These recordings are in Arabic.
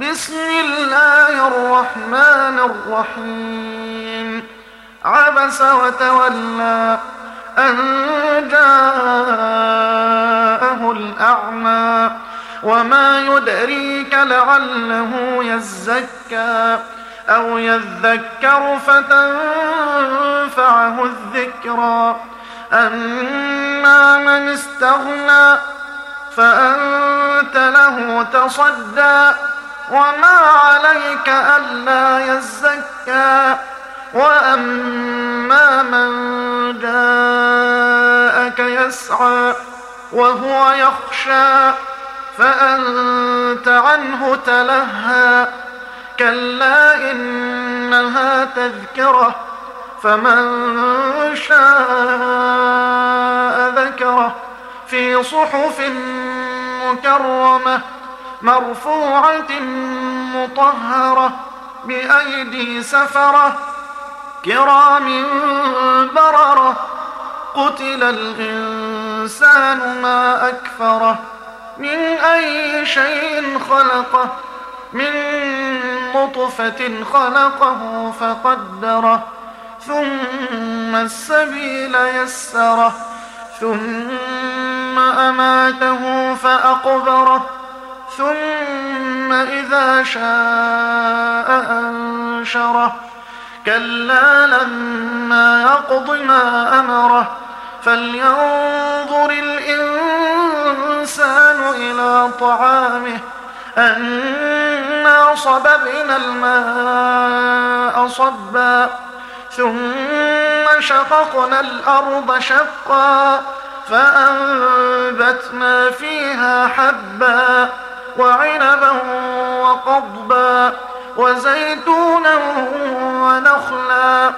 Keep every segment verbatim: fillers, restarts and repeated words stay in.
بسم الله الرحمن الرحيم عبس وتولى أن جاءه الأعمى وما يدريك لعله يزكى أو يذكر فتنفعه الذكرى أما من استغنى فأنت له تصدى وما عليك ألا يزكى وأما من جاءك يسعى وهو يخشى فأنت عنه تلهى كلا إنها تذكرة فمن شاء ذكره في صحف مكرمة مرفوعة مطهرة بأيدي سفرة كرام بررة قتل الإنسان ما أكفره من أي شيء خلقه من نطفة خلقه فقدره ثم السبيل يسره ثم أماته فأقبره ثم إذا شاء أنشره كلا لما يقض ما أمره فلينظر الإنسان إلى طعامه أنا صببنا الماء صبا ثم شققنا الأرض شقا فأنبتنا فيها حبا وعنبا وقضبا وزيتونا ونخلا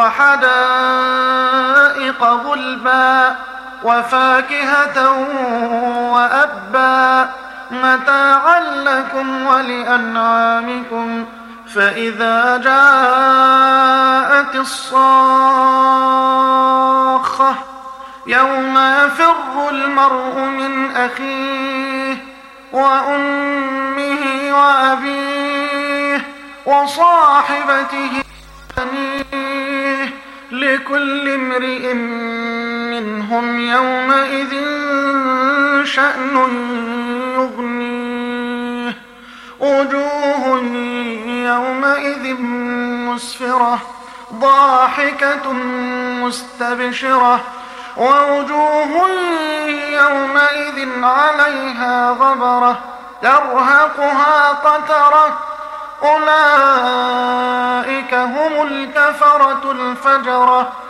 وحدائق غلبا وفاكهة وأبا متاعا لكم ولأنعامكم فإذا جاءت الصاخة يوم يفر المرء من أخيه وأمه وأبيه وصاحبته وبنيه لكل امرئ منهم يومئذ شأن يغنيه وجوه يومئذ مسفرة ضاحكة مستبشرة ووجوه يومئذ عليها غبرة ترهقها قترة أولئك هم الكفرة الفجرة